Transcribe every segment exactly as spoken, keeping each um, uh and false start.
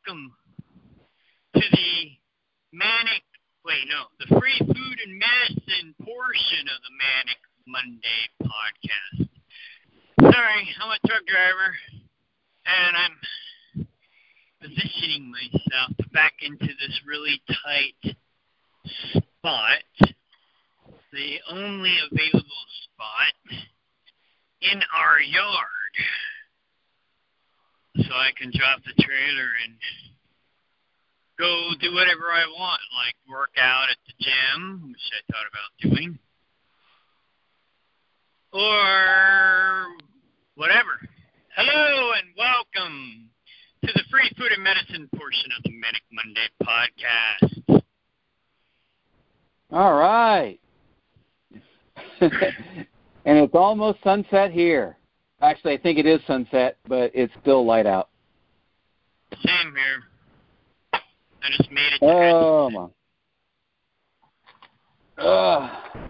welcome to the Manic, wait, no, the Free Food and Medicine portion of the Manic Monday podcast. Sorry, I'm a truck driver, and I'm positioning myself back into this really tight spot, the only available spot in our yard, so I can drop the trailer and go do whatever I want, like work out at the gym, which I thought about doing, or whatever. Hello and welcome to the Free Food and Medicine portion of the Manic Monday podcast. All right. And it's almost sunset here. Actually, I think it is sunset, but it's still light out. Same here. I just made it to Oh, my. Ugh.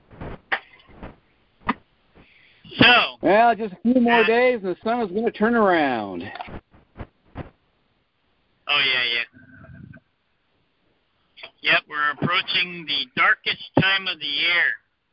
So. Well, just a few more uh, days and the sun is going to turn around. Oh, yeah, yeah. Yep, we're approaching the darkest time of the year.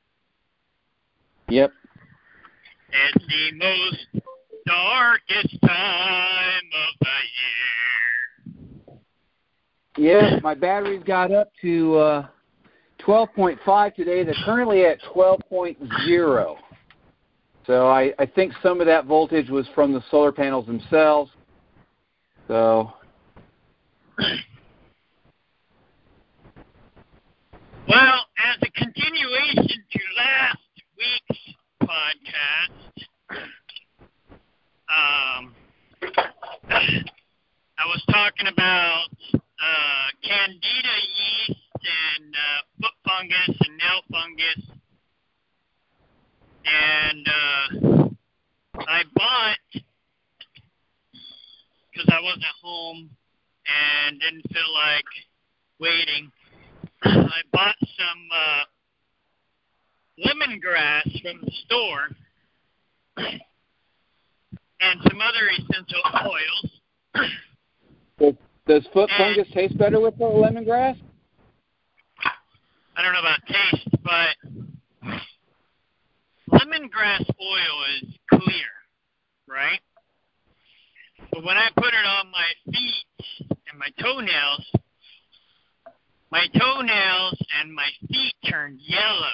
Yep. It's the most darkest time of the year. Yeah, my batteries got up to uh, twelve point five today. They're currently at twelve point zero. So I, I think some of that voltage was from the solar panels themselves. So. Well, as a continuation to last week's podcast, um, I was talking about uh, candida yeast and uh, foot fungus and nail fungus, and uh, I bought, because I wasn't home and didn't feel like waiting, I bought some uh, lemongrass from the store and some other essential oils. Does, does foot and, fungus taste better with the lemongrass? I don't know about taste, but lemongrass oil is clear, right? But when I put it on my feet and my toenails, my toenails and my feet turned yellow.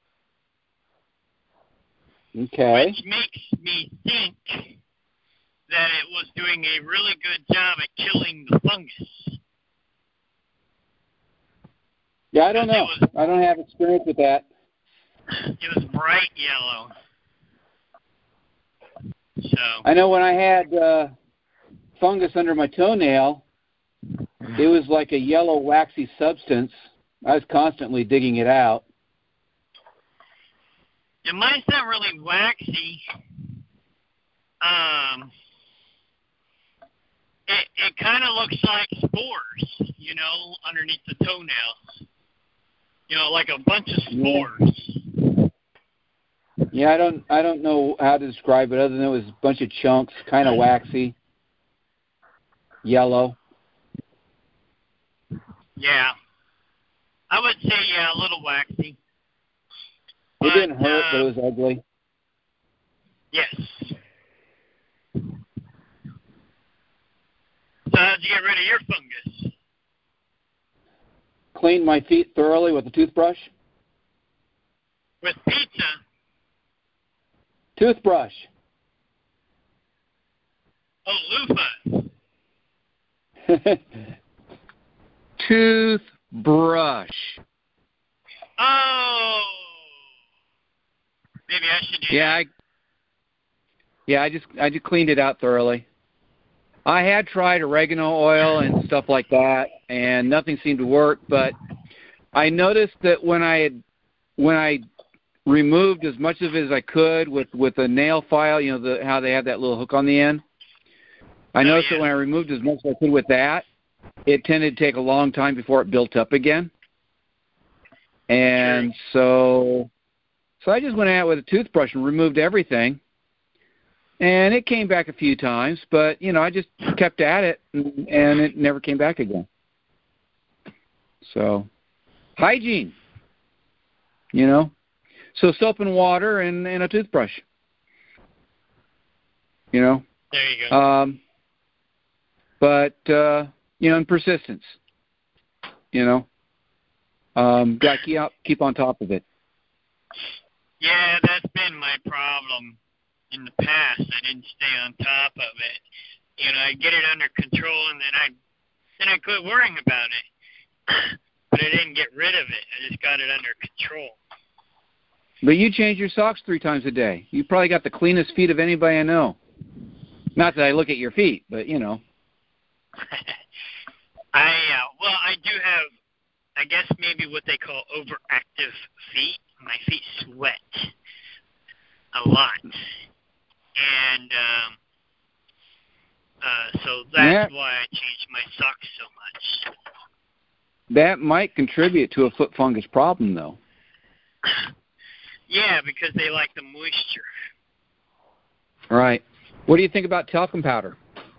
Okay. Which makes me think that it was doing a really good job at killing the fungus. Yeah, I don't know. Was, I don't have experience with that. It was bright yellow. So I know when I had uh, fungus under my toenail, it was like a yellow waxy substance. I was constantly digging it out. And mine's not really waxy. Um, it it kind of looks like spores, you know, underneath the toenails. You know, like a bunch of spores. Yeah, yeah I don't I don't know how to describe it other than it was a bunch of chunks, kind of waxy, yellow. Yeah. I would say, yeah, a little waxy. It but, didn't hurt, uh, but it was ugly. Yes. So how'd you get rid of your fungus? Cleaned my feet thoroughly with a toothbrush. With pizza? Toothbrush. Oh, loofah. Toothbrush. Oh. Maybe I should do yeah, that. I, yeah, I just I just cleaned it out thoroughly. I had tried oregano oil and stuff like that, and nothing seemed to work. But I noticed that when I had, when I removed as much of it as I could with, with a nail file, you know, the, how they have that little hook on the end. I oh, noticed yeah. that when I removed as much as I could with that, it tended to take a long time before it built up again. And sure. so, so I just went out with a toothbrush and removed everything. And it came back a few times, but, you know, I just kept at it, and, and it never came back again. So, hygiene, you know. So soap and water and, and a toothbrush, you know. There you go. Um, but, uh, you know, and persistence, you know. Um, got to keep, keep on top of it. Yeah, that's been my problem in the past. I didn't stay on top of it. You know, I get it under control, and then I then I quit worrying about it. But I didn't get rid of it. I just got it under control. But you change your socks three times a day. You probably got the cleanest feet of anybody I know. Not that I look at your feet, but, you know. I, uh, well, I do have, I guess maybe what they call overactive feet. My feet sweat a lot. And um, uh, so that's yeah. why I changed my socks so much. That might contribute to a foot fungus problem, though. Yeah, because they like the moisture. Right. What do you think about talcum powder?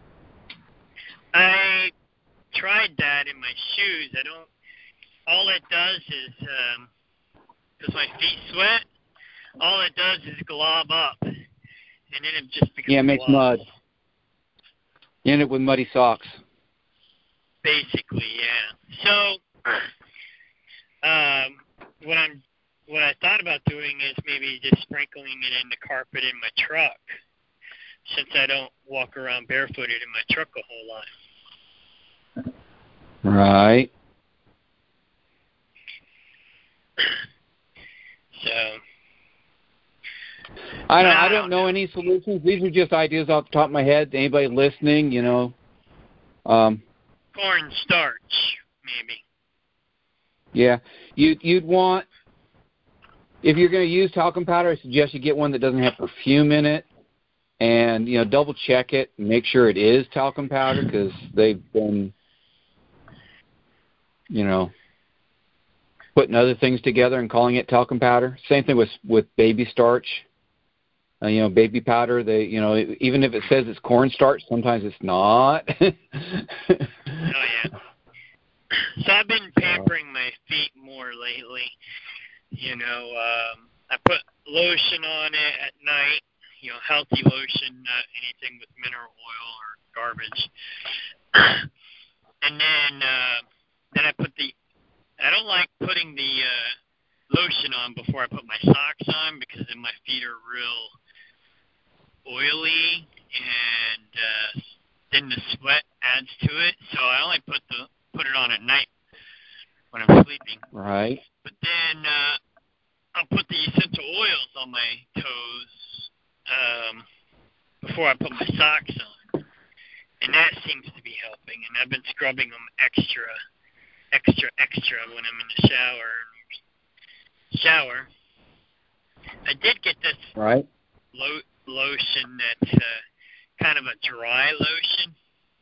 I tried that in my shoes. I don't, all it does is, um, because my feet sweat, all it does is glob up. And then it just becomes Yeah, it makes glob. mud. You end up with muddy socks. Basically, yeah. So, um, what I'm, what I thought about doing is maybe just sprinkling it in the carpet in my truck, since I don't walk around barefooted in my truck a whole lot. Right. So, I don't. I I don't don't know, know any solutions. These are just ideas off the top of my head. Anybody listening, you know. Um, corn starch, maybe. Yeah, you you'd want, if you're going to use talcum powder, I suggest you get one that doesn't have perfume in it, and you know, double check it and make sure it is talcum powder, because they've been, you know, putting other things together and calling it talcum powder. Same thing with with baby starch. Uh, you know, baby powder. They, you know, even if it says it's cornstarch, sometimes it's not. Oh yeah. So I've been pampering my feet more lately. You know, um, I put lotion on it at night. You know, healthy lotion, not anything with mineral oil or garbage. And then, uh, then I put the. I don't like putting the uh, lotion on before I put my socks on, because then my feet are real oily, and uh, then the sweat adds to it. So I only put the put it on at night when I'm sleeping. Right. But then uh, I'll put the essential oils on my toes um, before I put my socks on, and that seems to be helping. And I've been scrubbing them extra, extra, extra when I'm in the shower. Shower. I did get this Right. lo- lotion that's uh, kind of a dry lotion.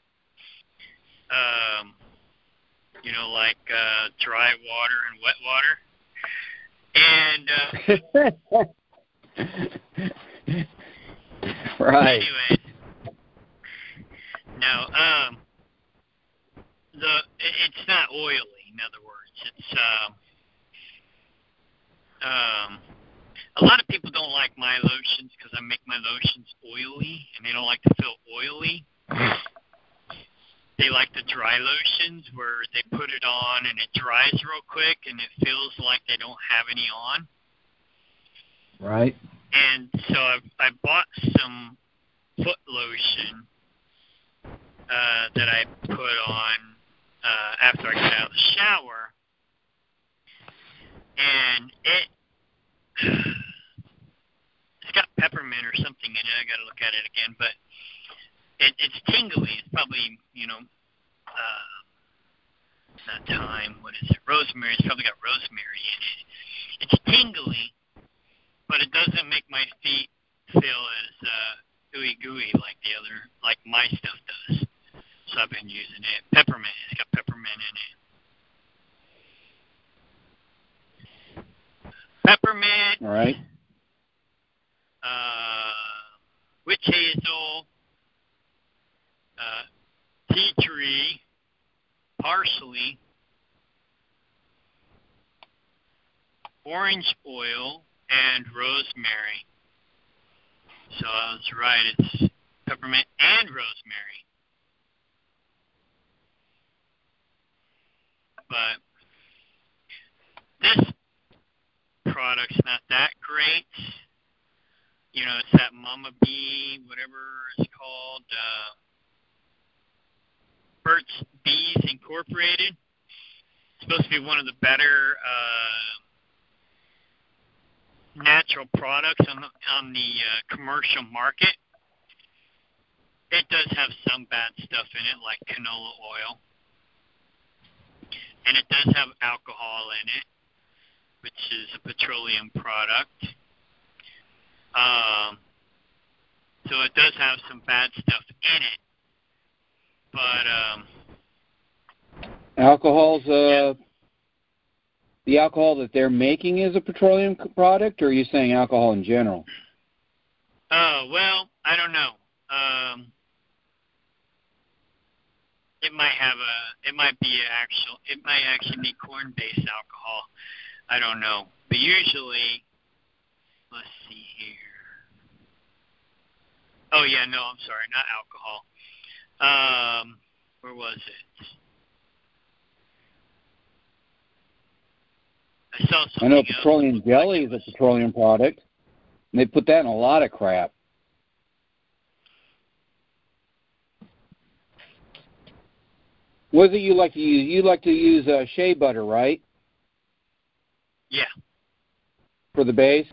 Um, you know, like uh, dry water and wet water. And uh, right. anyways, no, um, the it, it's not oily. In other words, it's um, um, a lot of people don't like my lotions because I make my lotions oily, and they don't like to feel oily. They like the dry lotions where they put it on and it dries real quick and it feels like they don't have any on. Right. And so I, I bought some foot lotion uh, that I put on uh, after I got out of the shower. And it, it's got peppermint or something in it. I got to look at it again. But it, it's tingly. It's probably, you know, uh, not thyme, what is it? Rosemary. It's probably got rosemary in it. It's tingly, but it doesn't make my feet feel as uh, ooey gooey like the other, like my stuff does. So I've been using it. Peppermint. It's got peppermint in it. Peppermint. All right. Uh, witch witch hazel, uh, tea tree, parsley, orange oil, and rosemary. So I was right, it's peppermint and rosemary. But this product's not that great. You know, it's that Mama Bee, whatever it's called, uh, Burt's Bees Incorporated. It's supposed to be one of the better uh, natural products on the, on the uh, commercial market. It does have some bad stuff in it, like canola oil. And it does have alcohol in it, which is a petroleum product. Um, so it does have some bad stuff in it. But, um... Alcohol's, uh... Yeah. The alcohol that they're making is a petroleum product, or are you saying alcohol in general? Oh, well, I don't know. Um... It might have a, it might be an actual, it might actually be corn-based alcohol. I don't know. But usually, let's see here. Oh, yeah, no, I'm sorry, not alcohol. Um, where was it? I saw something I know else. petroleum jelly is a petroleum product. And they put that in a lot of crap. What is it you like to use? You like to use uh, shea butter, right? Yeah. For the base?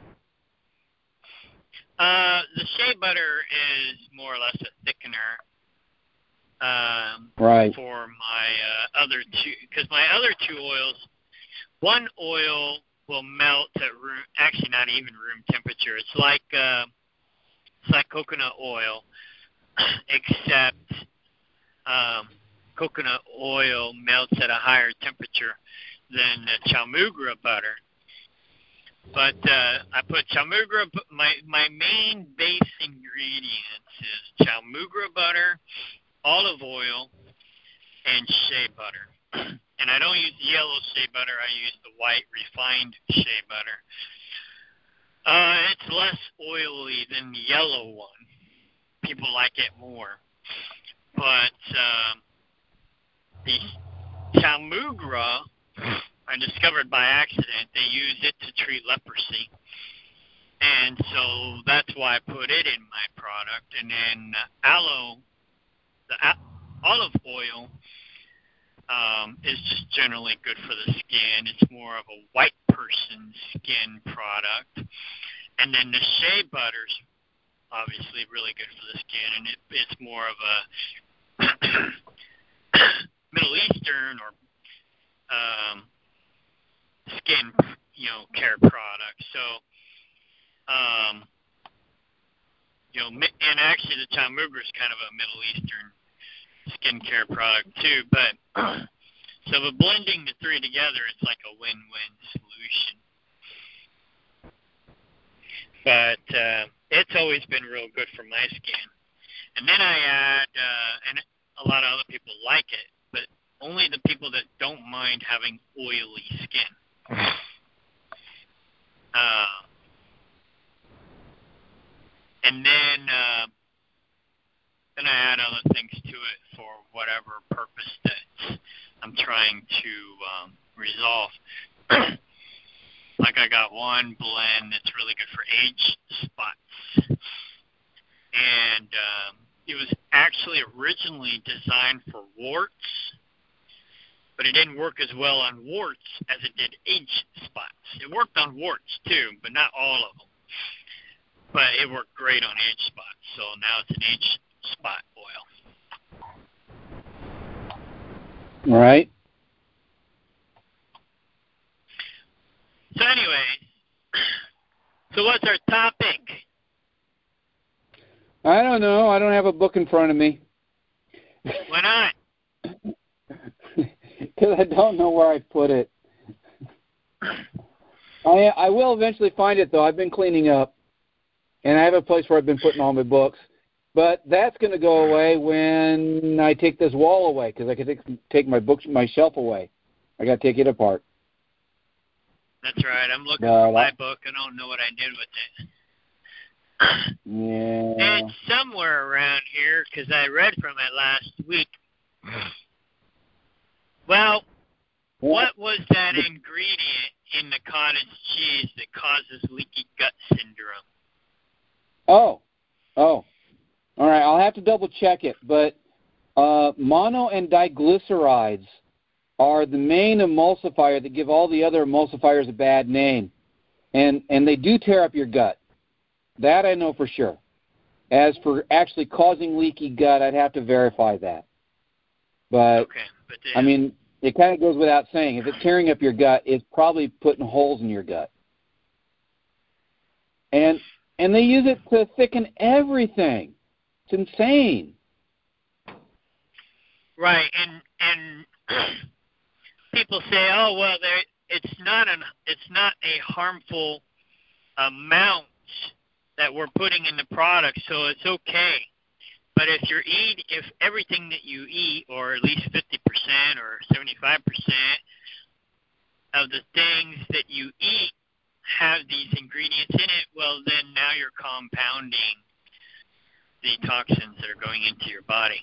Uh, the shea butter is more or less a thickener. Um, right. For my uh, other two, because my other two oils, one oil will melt at room, actually not even room temperature. It's like uh, it's like coconut oil, except um, coconut oil melts at a higher temperature than the Chamugra butter. But uh, I put Chamugra, my, my main base ingredients is Chamugra butter, olive oil, and shea butter. And I don't use yellow shea butter, I use the white refined shea butter. Uh, it's less oily than the yellow one. People like it more. But um, the Chamugra, I discovered by accident, they use it to treat leprosy. And so that's why I put it in my product. And then uh, aloe, the a- olive oil, um, is just generally good for the skin. It's more of a white person's skin product. And then the shea butter's obviously really good for the skin, and it, it's more of a Middle Eastern or um, skin, you know, care product. So, um, you know, and actually the Chamugra is kind of a Middle Eastern skincare product too. But so, by blending the three together, it's like a win-win solution. But uh, it's always been real good for my skin. And then I add, uh, and a lot of other people like it, but only the people that don't mind having oily skin. Uh, and then, uh, then I add other things to it for whatever purpose that I'm trying to um, resolve. Like I got one blend that's really good for age spots. And um, it was actually originally designed for warts, but it didn't work as well on warts as it did age spots. It worked on warts too, but not all of them. But it worked great on age spots, so now it's an age spot oil. All right. So anyway, so what's our topic? I don't know. I don't have a book in front of me. Why not? Because I don't know where I put it. I I will eventually find it, though. I've been cleaning up, and I have a place where I've been putting all my books. But that's going to go away when I take this wall away, because I can take, take my books, my shelf away. I got to take it apart. That's right. I'm looking uh, for my book. I don't know what I did with it. Yeah. It's somewhere around here because I read from it last week. Well, what was that ingredient in the cottage cheese that causes leaky gut syndrome? Oh, oh. All right, I'll have to double check it, but uh, mono and diglycerides are the main emulsifier that give all the other emulsifiers a bad name, and and they do tear up your gut. That I know for sure. As for actually causing leaky gut, I'd have to verify that. But, okay, but uh, I mean, it kind of goes without saying. If it's tearing up your gut, it's probably putting holes in your gut. And and they use it to thicken everything. It's insane. Right, and and people say, oh well, there it's not an it's not a harmful amount that we're putting in the product, so it's okay. But if you're eat if everything that you eat, or at least fifty percent or seventy-five percent of the things that you eat have these ingredients in it, well then now you're compounding the toxins that are going into your body.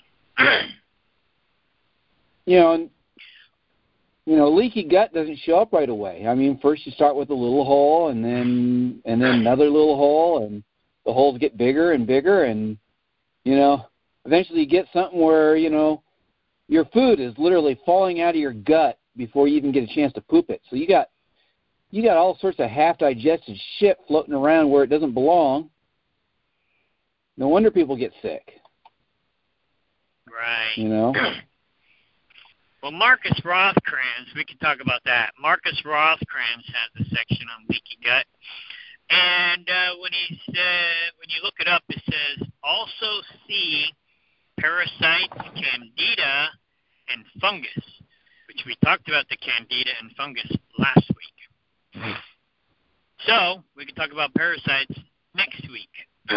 You know, and, you know, leaky gut doesn't show up right away. I mean, first you start with a little hole, and then and then another little hole, and the holes get bigger and bigger, and, you know, eventually you get something where, you know, your food is literally falling out of your gut before you even get a chance to poop it. So you got you got all sorts of half-digested shit floating around where it doesn't belong. No wonder people get sick. Right. You know? Well, Marcus Rothkranz, we can talk about that. Marcus Rothkranz has a section on leaky gut. And uh, when he said, when you look it up, it says, also see parasites, candida, and fungus, which we talked about the candida and fungus last week. So we can talk about parasites next week.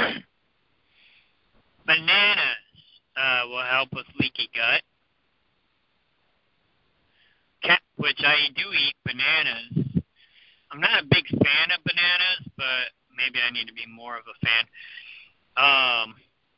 Bananas uh, will help with leaky gut. Cat, which I do eat bananas. I'm not a big fan of bananas, but maybe I need to be more of a fan. Um,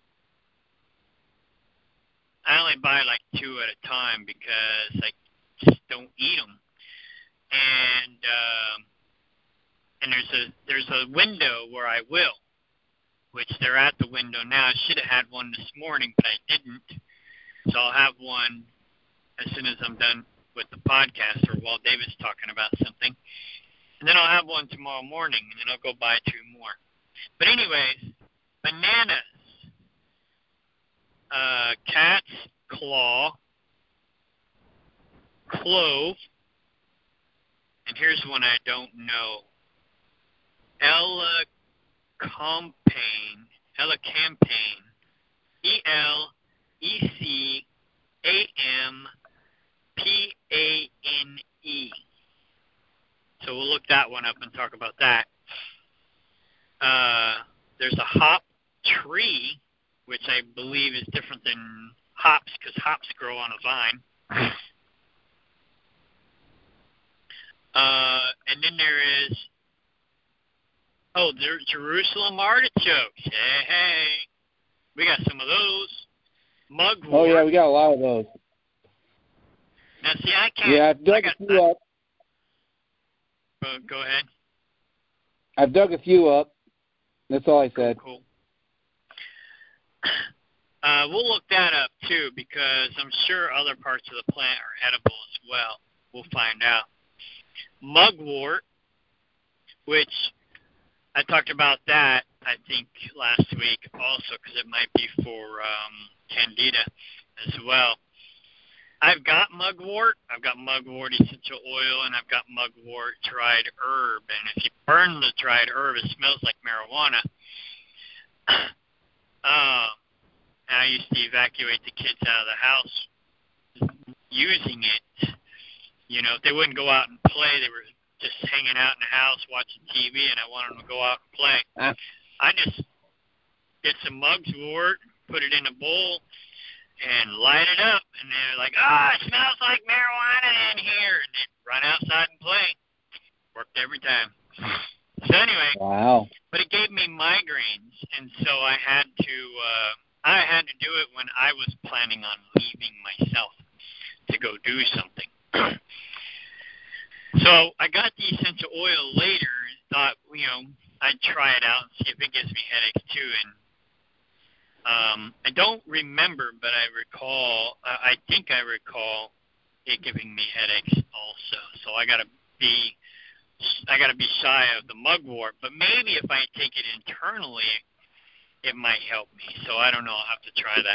I only buy like two at a time because I just don't eat them. And um, and there's a there's a window where I will, which they're at the window now. I should have had one this morning, but I didn't. So I'll have one as soon as I'm done with the podcast, or while David's talking about something. And then I'll have one tomorrow morning, and then I'll go buy two more. But anyways, bananas, uh, cat's claw, clove, and here's one I don't know, elecampane, elecampane, E L E C A M P A N E. So we'll look that one up and talk about that. Uh, there's a hop tree, which I believe is different than hops, because hops grow on a vine. Uh, and then there is, oh, there's Jerusalem artichokes. Hey, hey. We got some of those. Mugwort. Oh, yeah, we got a lot of those. Now, see, I can't. Yeah, I've dug I got, a few I, up. uh, go ahead. I've dug a few up. That's all I said. Cool. cool. Uh, we'll look that up, too, because I'm sure other parts of the plant are edible as well. We'll find out. Mugwort, which I talked about that, I think, last week also, because it might be for um, candida as well. I've got mugwort. I've got mugwort essential oil, and I've got mugwort dried herb. And if you burn the dried herb, it smells like marijuana. uh, and I used to evacuate the kids out of the house using it. You know, if they wouldn't go out and play, they were just hanging out in the house watching T V, and I wanted them to go out and play. Ah. I just get some mugwort, put it in a bowl, and light it up. And they're like, ah, it smells like marijuana in here. And they'd run outside and play. Worked every time. So anyway, wow. But it gave me migraines, and so I had to uh, I had to do it when I was planning on leaving myself to go do something. So I got the essential oil later and thought, you know, I'd try it out and see if it gives me headaches too. And um, I don't remember, but I recall, uh, I think I recall it giving me headaches also. So I got to be I got to be shy of the mugwort, but maybe if I take it internally, it might help me. So I don't know. I'll have to try that.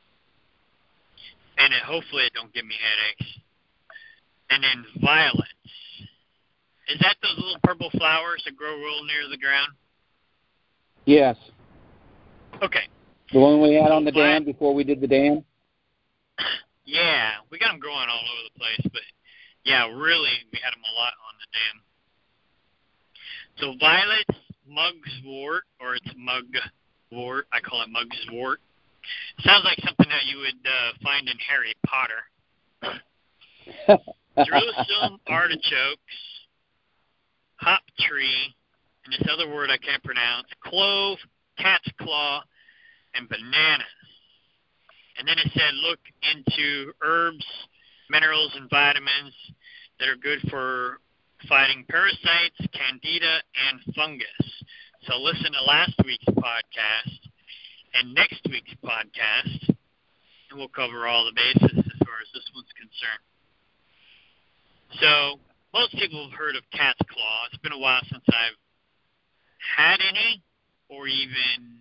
And it, hopefully it don't give me headaches. And then violets. Is that those little purple flowers that grow real near the ground? Yes. Okay. The one we had on the Vi- dam before we did the dam? Yeah, we got them growing all over the place, but yeah, really, we had them a lot on the dam. So violets, mugwort, or it's mugwort. I call it mugwort. Sounds like something that you would uh, find in Harry Potter. Jerusalem artichokes, hop tree, and this other word I can't pronounce, clove, cat's claw, and bananas. And then it said look into herbs, minerals, and vitamins that are good for fighting parasites, candida, and fungus. So listen to last week's podcast and next week's podcast, and we'll cover all the bases as far as this one's concerned. So most people have heard of cat's claw. It's been a while since I've had any or even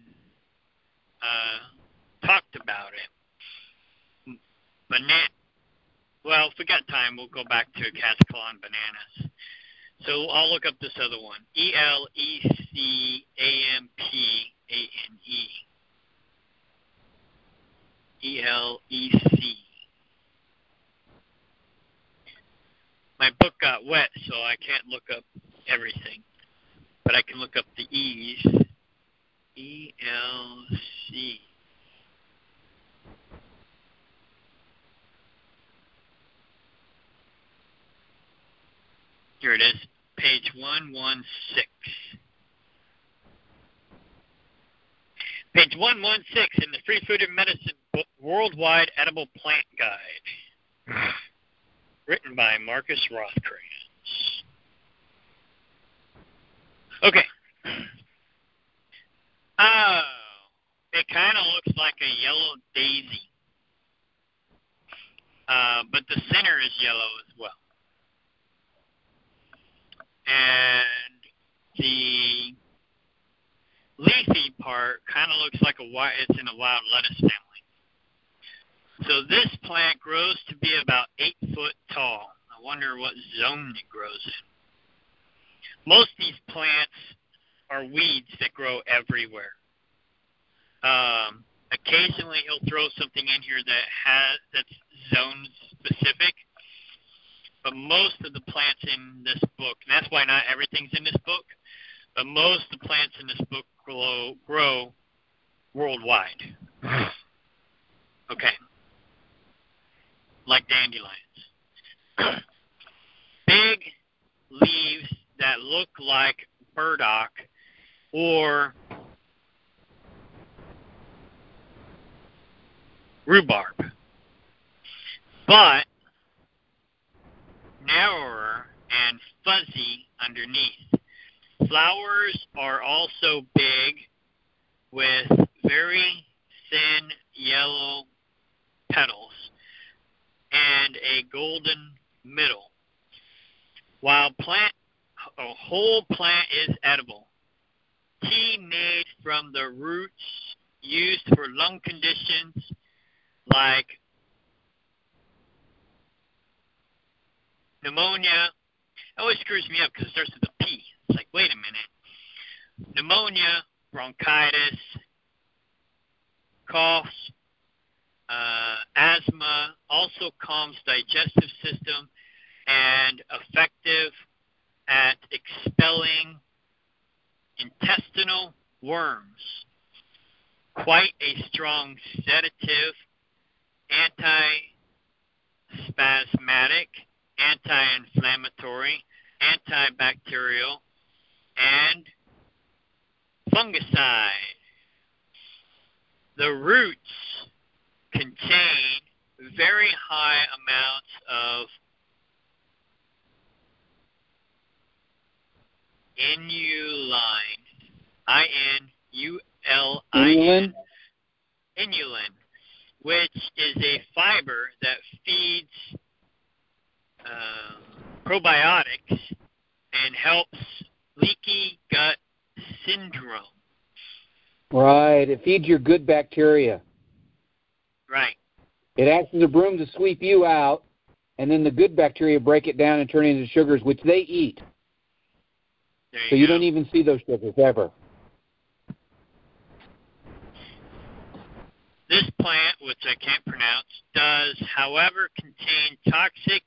uh, talked about it. Banana. Well, if we got time, we'll go back to cat's claw and bananas. So I'll look up this other one. E L E C A M P A N E. E L E C. My book got wet, so I can't look up everything. But I can look up the E's. E L C. Here it is. Page one one six. Page one one six in the Free Food and Medicine book, Worldwide Edible Plant Guide. Written by Marcus Rothkranz. Okay. Oh, it kind of looks like a yellow daisy. Uh, but the center is yellow as well. And the leafy part kind of looks like a wild, it's in a wild lettuce family. So this plant grows to be about eight foot tall. I wonder what zone it grows in. Most of these plants are weeds that grow everywhere. Um, occasionally he'll throw something in here that has that's zone specific. But most of the plants in this book, and that's why not everything's in this book, but most of the plants in this book grow, grow worldwide. Okay. Like dandelions. Big leaves that look like burdock or rhubarb. But narrower and fuzzy underneath. Flowers are also big with very thin yellow petals and a golden middle. While plant, a whole plant is edible. Tea made from the roots used for lung conditions like pneumonia. It always screws me up because it starts with a P. It's like, wait a minute. Pneumonia, bronchitis, cough, uh, asthma, also calms digestive system and effective at expelling intestinal worms. quite a strong sedative, anti-spasmodic, anti-inflammatory, antibacterial, and fungicide. The roots contain very high amounts of inulin, I N U L I N, inulin, which is a fiber that feeds uh, probiotics and helps leaky gut syndrome. Right. It feeds your good bacteria. Right. It acts as a broom to sweep you out, and then the good bacteria break it down and turn it into sugars, which they eat. There you so you go. don't even see those sugars ever. This plant, which I can't pronounce, does, however, contain toxic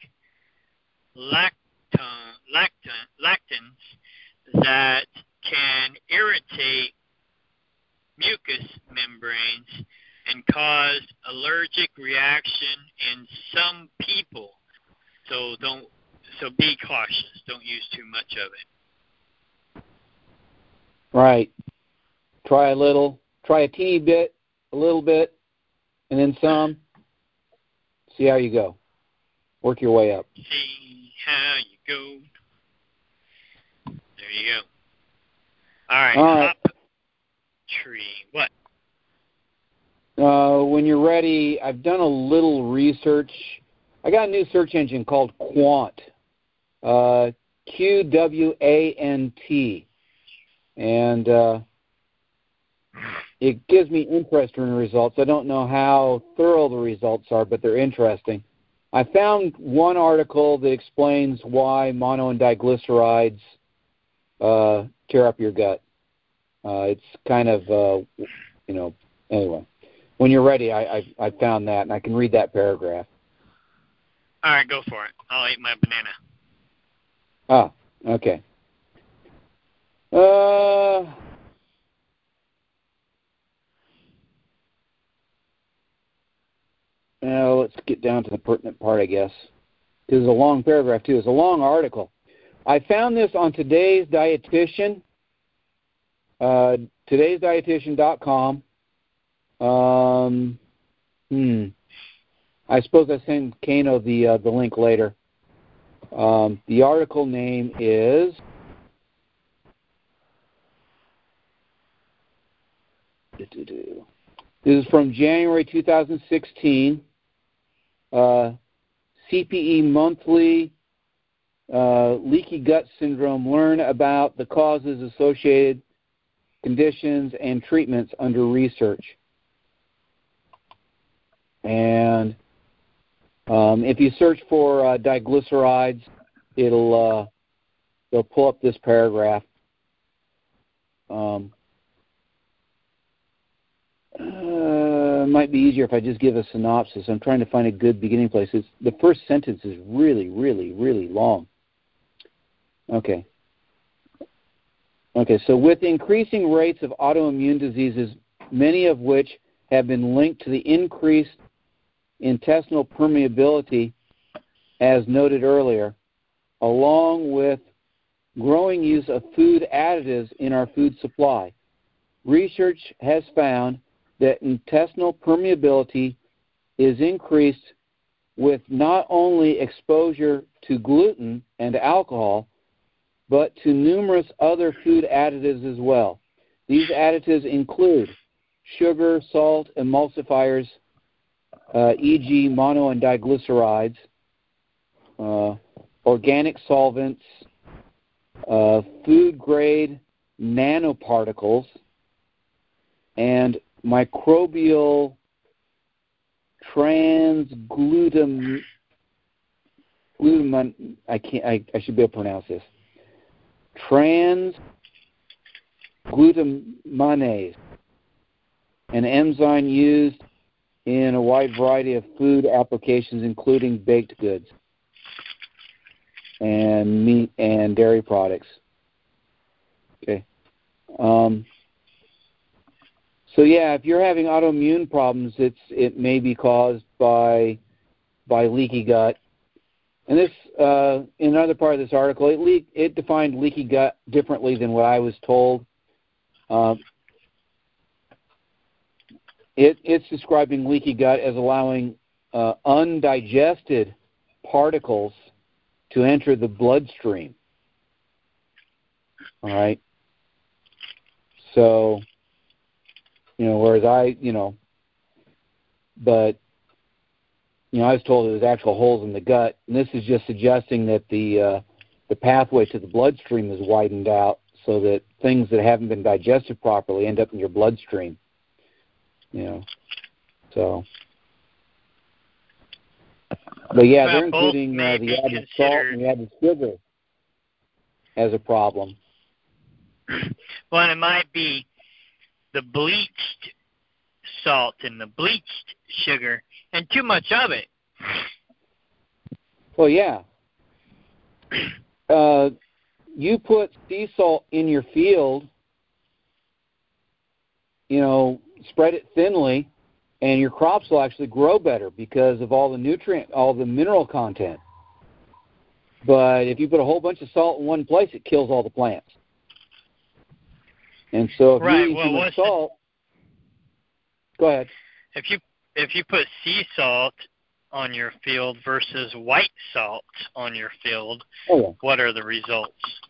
lacton, lacton, lactans that can irritate mucous membranes and cause allergic reaction in some people. So don't. So be cautious. Don't use too much of it. Right. Try a little. Try a teeny bit, a little bit, and then some. See how you go. Work your way up. See how you go. There you go. All right. All right. Hop tree. What? Uh, when you're ready, I've done a little research. I got a new search engine called Quant, uh, Q W A N T, and uh, it gives me interesting results. I don't know how thorough the results are, but they're interesting. I found one article that explains why mono and diglycerides uh, tear up your gut. Uh, it's kind of, uh, you know, anyway. When you're ready, I, I I found that, and I can read that paragraph. All right, go for it. I'll eat my banana. Ah, okay. Uh, now let's get down to the pertinent part, I guess. This is a long paragraph, too. It's a long article. I found this on Today's Dietitian, uh, todays dietitian dot com. Um, hmm. I suppose I send Kano the uh, the link later. Um, the article name is This is from January two thousand sixteen. Uh, C P E Monthly, uh, Leaky Gut Syndrome. Learn about the causes, associated conditions, and treatments under research. And um, if you search for uh, diglycerides, it'll uh, it'll pull up this paragraph. Um, uh, it might be easier if I just give a synopsis. I'm trying to find a good beginning place. It's, the first sentence is really, really, really long. Okay. Okay, so with increasing rates of autoimmune diseases, many of which have been linked to the increased intestinal permeability, as noted earlier, along with growing use of food additives in our food supply. Research has found that intestinal permeability is increased with not only exposure to gluten and alcohol, but to numerous other food additives as well. These additives include sugar, salt, emulsifiers, uh, for example mono and diglycerides, uh, organic solvents, uh, food-grade nanoparticles, and microbial transglutam glutamine. I can't. I, I should be able to pronounce this. Transglutaminase, an enzyme used in a wide variety of food applications, including baked goods and meat and dairy products. Okay. Um, So yeah, if you're having autoimmune problems, it's it may be caused by by leaky gut. And this, uh, in another part of this article, it le- it defined leaky gut differently than what I was told. Um, it it's describing leaky gut as allowing uh, undigested particles to enter the bloodstream. All right. So, you know, whereas I, you know, but, you know, I was told there was actual holes in the gut, and this is just suggesting that the uh, the pathway to the bloodstream is widened out so that things that haven't been digested properly end up in your bloodstream. You know, so. But yeah, well, they're including uh, the added salt and the added sugar as a problem. Well, and it might be the bleached salt and the bleached sugar and too much of it. Well, yeah. Uh, you put sea salt in your field, you know, spread it thinly, and your crops will actually grow better because of all the nutrient, all the mineral content. But if you put a whole bunch of salt in one place, it kills all the plants. And so if right. you eat well, too much salt, the, go ahead. If you if you put sea salt on your field versus white salt on your field, oh, yeah. what are the results?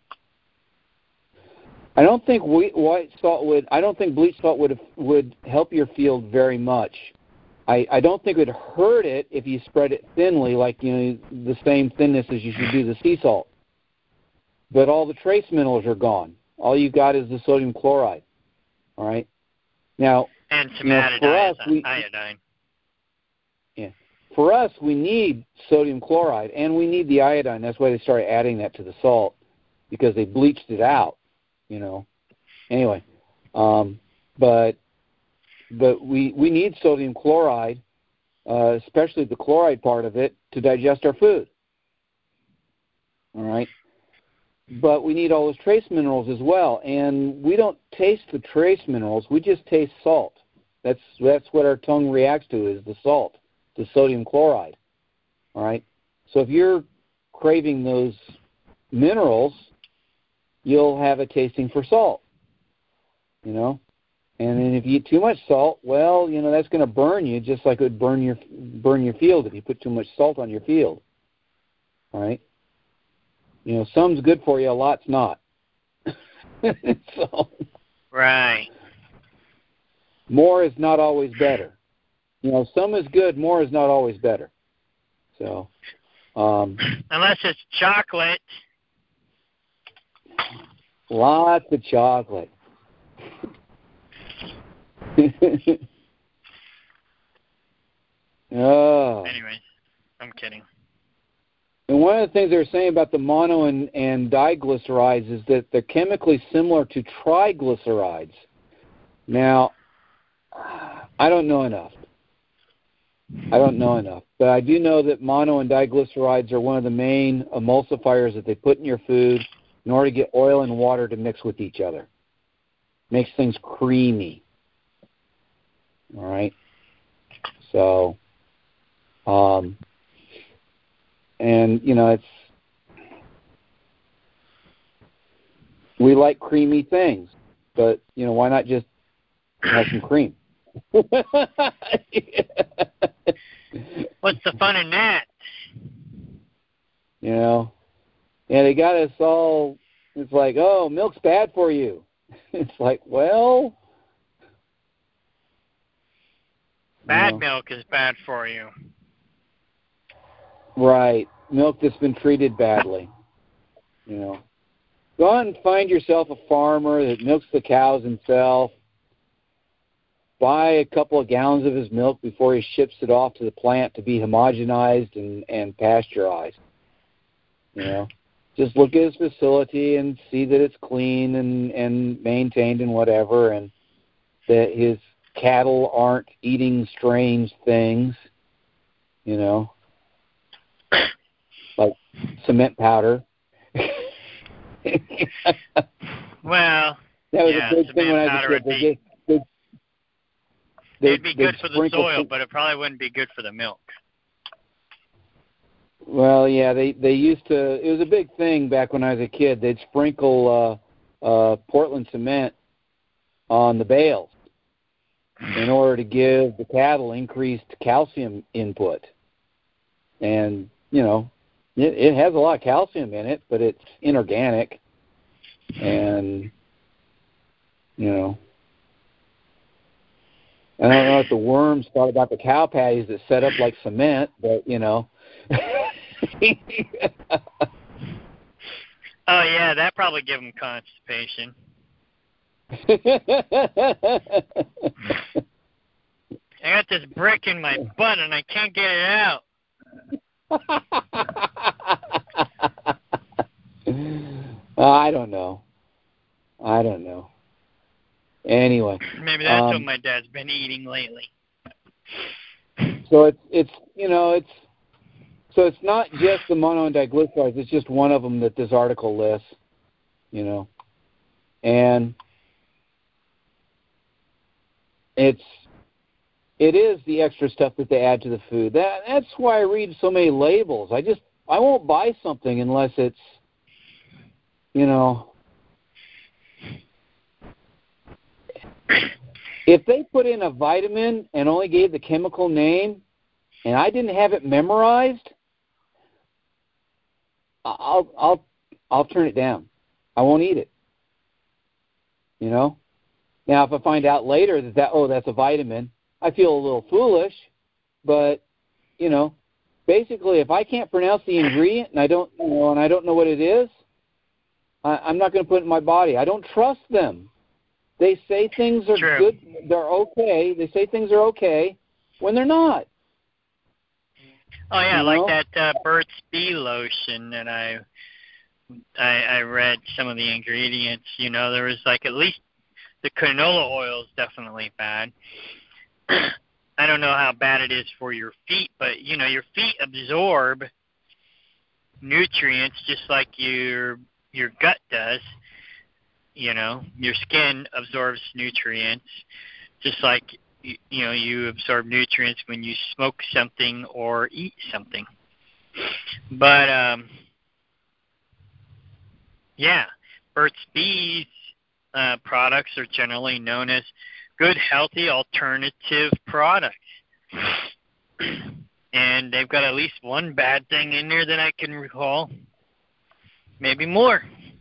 I don't think white salt would. I don't think bleach salt would would help your field very much. I, I don't think it would hurt it if you spread it thinly, like you know the same thinness as you should do the sea salt. But all the trace minerals are gone. All you got is the sodium chloride. All right. Now, and some you know, added for us, we, iodine. Yeah. For us, we need sodium chloride and we need the iodine. That's why they started adding that to the salt because they bleached it out. You know, anyway, um, but but we we need sodium chloride, uh, especially the chloride part of it, to digest our food. All right, but we need all those trace minerals as well, and we don't taste the trace minerals. We just taste salt. That's that's what our tongue reacts to is the salt, the sodium chloride. All right, so if you're craving those minerals, you'll have a tasting for salt, you know. And then if you eat too much salt, well, you know, that's going to burn you just like it would burn your burn your field if you put too much salt on your field. All right? You know, some's good for you, a lot's not. So, right. More is not always better. You know, some is good, more is not always better. So, um, unless it's chocolate. Lots of chocolate. Oh. Anyway, I'm kidding. And one of the things they were saying about the mono and, and diglycerides is that they're chemically similar to triglycerides. Now, I don't know enough. I don't know enough. But I do know that mono and diglycerides are one of the main emulsifiers that they put in your food in order to get oil and water to mix with each other. Makes things creamy. All right? So, um, and, you know, it's, we like creamy things, but, you know, why not just have some cream? What's the fun in that? You know, yeah, they got us all, it's like, oh, milk's bad for you. It's like, well. Bad you know, milk is bad for you. Right. Milk that's been treated badly. You know. Go out and find yourself a farmer that milks the cows himself. Buy a couple of gallons of his milk before he ships it off to the plant to be homogenized and, and pasteurized. You know. Just look at his facility and see that it's clean and, and maintained and whatever, and that his cattle aren't eating strange things, you know, like cement powder. Well, that was yeah, a big thing when I was a kid. They gave, they, It'd be good for the soil, but it probably wouldn't be good for the milk. Well, yeah, they they used to. It was a big thing back when I was a kid. They'd sprinkle uh, uh, Portland cement on the bales in order to give the cattle increased calcium input. And you know, it, it has a lot of calcium in it, but it's inorganic, and you know. I don't know if the worms thought about the cow patties that set up like cement, but, you know. Oh, yeah, that probably give them constipation. I got this brick in my butt, and I can't get it out. I don't know. I don't know. Anyway, maybe that's um, what my dad's been eating lately. So it's it's you know it's so it's not just the mono and diglycerides. It's just one of them that this article lists, you know, and it's it is the extra stuff that they add to the food. That that's why I read so many labels. I just I won't buy something unless it's, you know. If they put in a vitamin and only gave the chemical name, and I didn't have it memorized, I'll I'll I'll turn it down. I won't eat it. You know. Now, if I find out later that, that oh that's a vitamin, I feel a little foolish, but you know, basically, if I can't pronounce the ingredient and I don't you know and I don't know what it is, I, I'm not going to put it in my body. I don't trust them. They say things are True. good, they're okay. They say things are okay when they're not. Oh yeah, you like know? that uh, Burt's Bee lotion that I, I I read some of the ingredients. You know, there was like at least the canola oil is definitely bad. I don't know how bad it is for your feet, but you know, your feet absorb nutrients just like your your gut does. You know, your skin absorbs nutrients just like, you, you know, you absorb nutrients when you smoke something or eat something. But, um, yeah, Burt's Bees uh, products are generally known as good, healthy, alternative products. And they've got at least one bad thing in there that I can recall. Maybe more.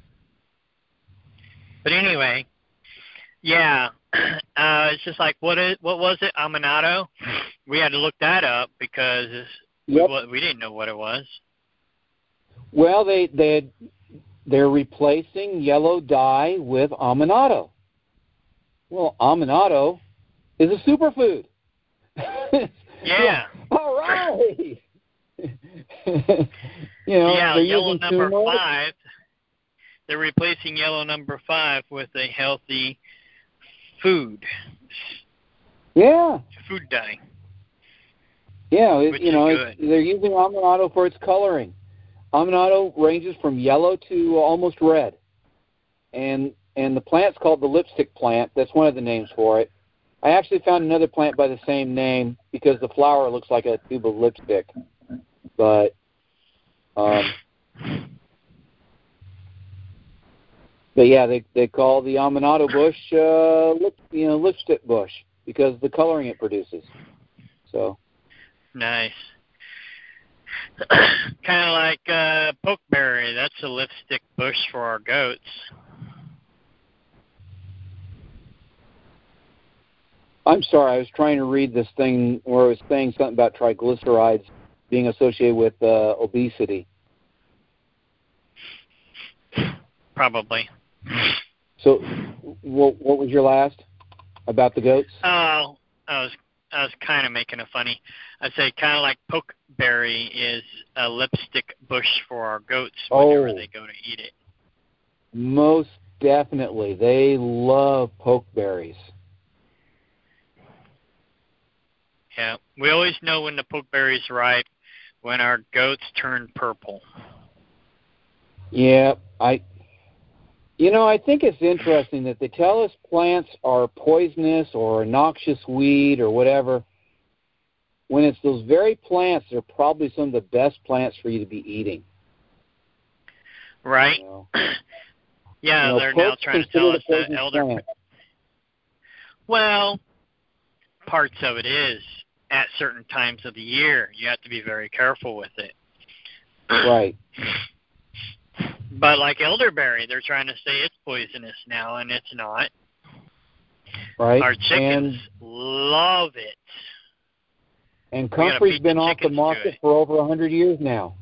But anyway, yeah, uh, it's just like, what is what was it, Aminato? We had to look that up because Yep. we, we didn't know what it was. Well, they they they're replacing yellow dye with Aminato. Well, Aminato is a superfood. Yeah. All right. you know, yeah, they're yellow using number turmeric. five. They're replacing yellow number five with a healthy food. Yeah. Food dye. Yeah, it, which you know, is it's, good. they're using Aminato for its coloring. Aminato ranges from yellow to almost red. And and the plant's called the lipstick plant. That's one of the names for it. I actually found another plant by the same name because the flower looks like a tube of lipstick. But um But yeah, they they call the Aminato bush, uh, lip, you know, lipstick bush because of the coloring it produces. So nice. Kind of like uh, pokeberry. That's a lipstick bush for our goats. I'm sorry, I was trying to read this thing where it was saying something about triglycerides being associated with uh, obesity. Probably. So, what, what was your last about the goats? Oh, I was I was kind of making a funny. I'd say kind of like pokeberry is a lipstick bush for our goats whenever oh, they go to eat it. Most definitely, they love pokeberries. Yeah, we always know when the pokeberry's ripe when our goats turn purple. Yeah, I You know, I think it's interesting that they tell us plants are poisonous or a noxious weed or whatever, when it's those very plants that are probably some of the best plants for you to be eating. Right. You know? Yeah, you know, they're now trying to tell us that elder... Plant. Well, parts of it is at certain times of the year. You have to be very careful with it. Right. But like elderberry, they're trying to say it's poisonous now, and it's not. Right. Our chickens and, love it. And comfrey's been off the market for over a hundred years now.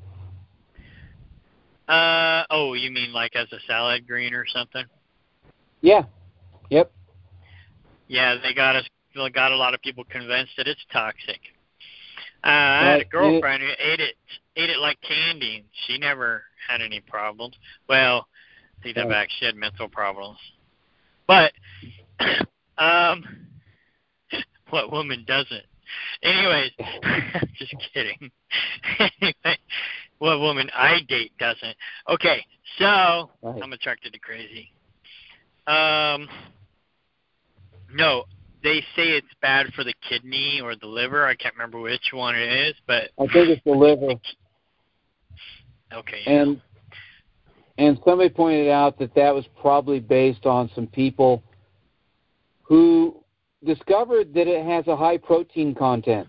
Uh oh, you mean like as a salad green or something? Yeah. Yep. Yeah, they got us. Got a lot of people convinced that it's toxic. Uh, I had a girlfriend who ate it, ate it like candy, and she never had any problems. Well, take that back. She had mental problems. But, um, what woman doesn't? Anyways, just kidding. Anyway, what woman I date doesn't? Okay, so right. I'm attracted to crazy. Um, no. They say it's bad for the kidney or the liver. I can't remember which one it is, but I think it's the liver. Okay. And yeah. and somebody pointed out that that was probably based on some people who discovered that it has a high protein content.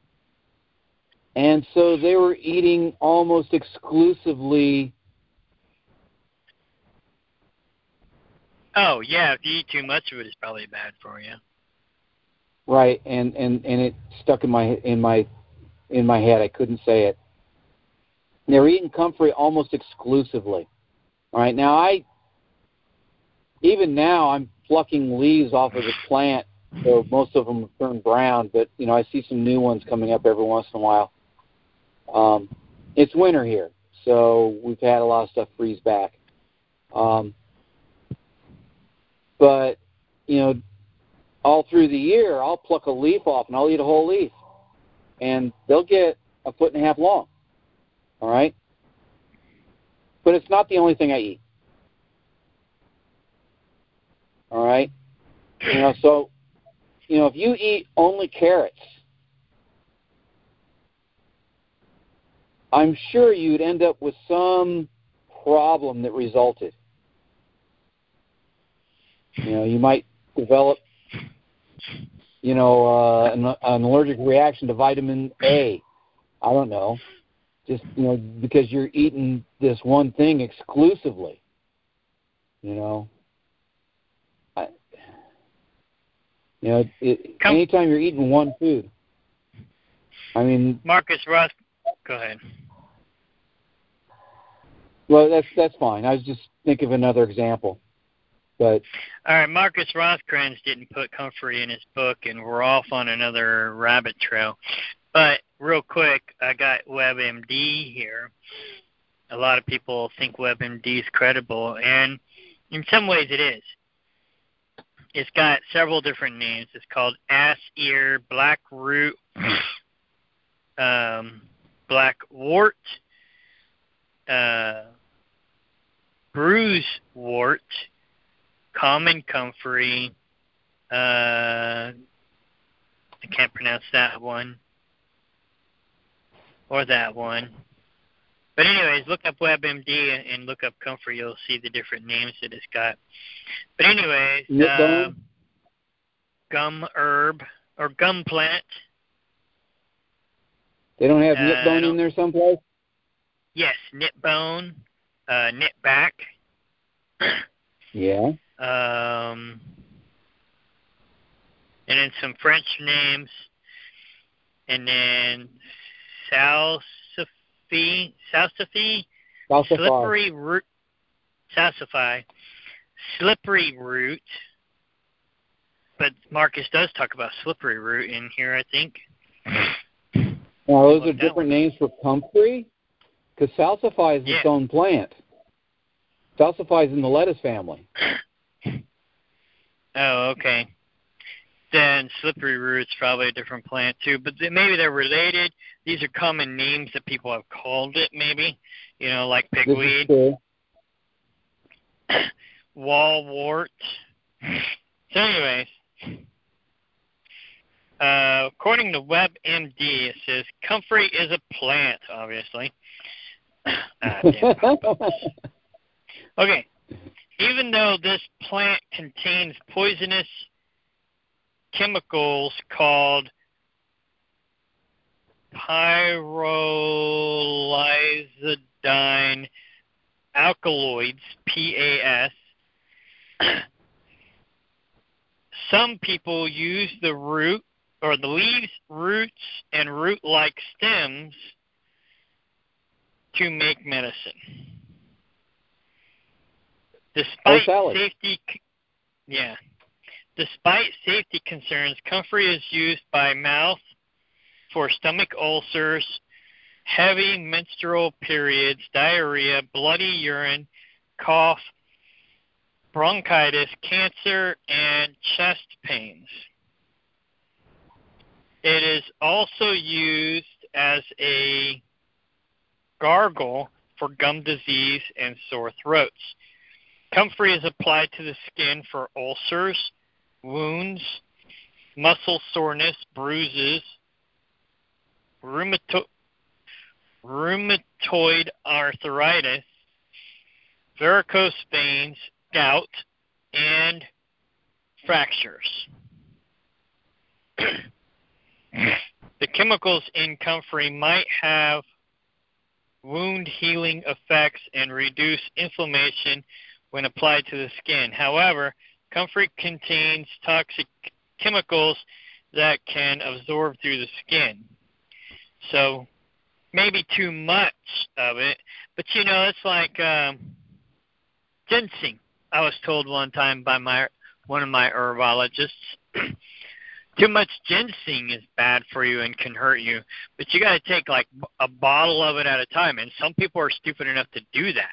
And so they were eating almost exclusively. Oh, yeah, if you eat too much of it, it's probably bad for you. Right, and, and, and it stuck in my in my in my head. I couldn't say it. They're eating comfrey almost exclusively. All right, now I even now I'm plucking leaves off of the plant, so most of them have turned brown. But you know, I see some new ones coming up every once in a while. Um, it's winter here, so we've had a lot of stuff freeze back. Um, but you know. All through the year, I'll pluck a leaf off and I'll eat a whole leaf. And they'll get a foot and a half long. All right? But it's not the only thing I eat. All right? You know, so, you know, if you eat only carrots, I'm sure you'd end up with some problem that resulted. You know, you might develop you know, uh, an, an allergic reaction to vitamin A. I don't know. Just, you know, because you're eating this one thing exclusively. You know. I, you know, it, Come, anytime you're eating one food. I mean. Marcus Ross, go ahead. Well, that's that's fine. I was just thinking of another example. But, all right, Marcus Rosecrans didn't put comfrey in his book, and we're off on another rabbit trail. But real quick, I got WebMD here. A lot of people think WebMD is credible, and in some ways it is. It's got several different names. It's called ass ear, black root, um, black wart, uh, bruise wart, common comfrey, uh, I can't pronounce that one, or that one. But anyways, look up WebMD and look up comfrey. You'll see the different names that it's got. But anyways, uh, gum herb, or gum plant. They don't have uh, nip bone in there someplace? Yes, nip bone, uh, nip back. Yeah. Um, and then some French names, and then salsify, salsify, slippery root, salsify, slippery root. But Marcus does talk about slippery root in here, I think. Now, those are different names for comfrey? Because salsify is yeah. its own plant. Salsify is in the lettuce family. Oh, okay. Then slippery root's probably a different plant too, but maybe they're related. These are common names that people have called it, maybe. You know, like pigweed. wallwort. So anyways, uh, according to WebMD, it says comfrey is a plant, obviously. ah, damn. Okay. Even though this plant contains poisonous chemicals called pyrrolizidine alkaloids, P A S, some people use the root or the leaves, roots, and root-like stems to make medicine. Despite safety, yeah, despite safety concerns, comfrey is used by mouth for stomach ulcers, heavy menstrual periods, diarrhea, bloody urine, cough, bronchitis, cancer, and chest pains. It is also used as a gargle for gum disease and sore throats. Comfrey is applied to the skin for ulcers, wounds, muscle soreness, bruises, rheumato- rheumatoid arthritis, varicose veins, gout, and fractures. The chemicals in comfrey might have wound healing effects and reduce inflammation when applied to the skin. However, comfrey contains toxic chemicals that can absorb through the skin. So maybe too much of it. But, you know, it's like um, ginseng. I was told one time by my one of my herbologists, too much ginseng is bad for you and can hurt you. But you got to take like a bottle of it at a time. And some people are stupid enough to do that.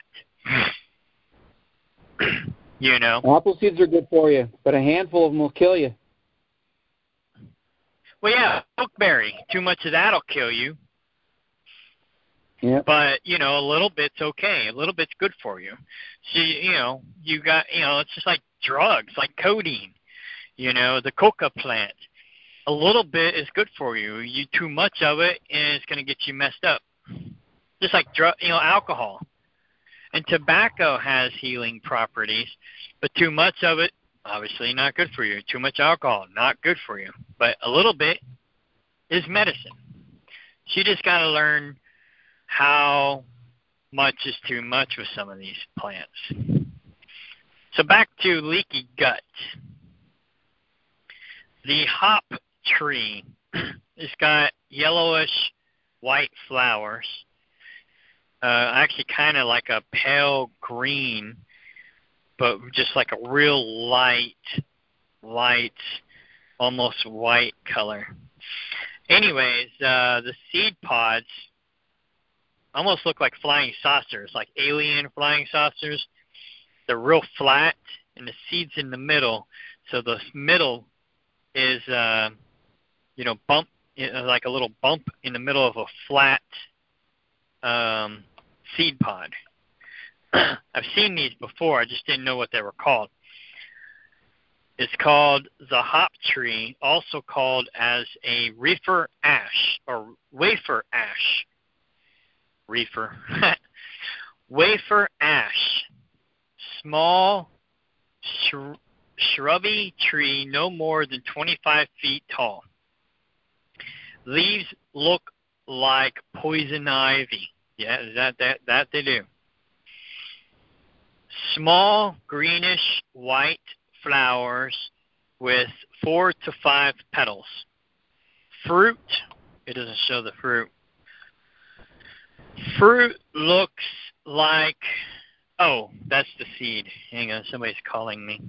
You know? Apple seeds are good for you, but a handful of them will kill you. Well, yeah, pokeberry. Too much of that will kill you. Yeah. But, you know, a little bit's okay. A little bit's good for you. So, you know, you got, you know, it's just like drugs, like codeine, you know, the coca plant. A little bit is good for you. You too much of it, and it's going to get you messed up. Just like, drug, you know, alcohol. And tobacco has healing properties, but too much of it, obviously not good for you. Too much alcohol, not good for you. But a little bit is medicine. So you just got to learn how much is too much with some of these plants. So back to leaky gut. The hop tree has got yellowish white flowers, uh, actually kind of like a pale green, but just like a real light, light, almost white color. Anyways, uh, the seed pods almost look like flying saucers, like alien flying saucers. They're real flat, and the seed's in the middle. So the middle is, uh, you know, bump, you know, like a little bump in the middle of a flat um, seed pod. I've seen these before. I just didn't know what they were called. It's called the hop tree, also called as a reefer ash or wafer ash. Reefer. Wafer ash. Small, shr- shrubby tree no more than twenty-five feet tall. Leaves look like poison ivy. Yeah, that that that they do. Small, greenish, white flowers with four to five petals. Fruit, it doesn't show the fruit. Fruit looks like, oh, that's the seed. Hang on, somebody's calling me.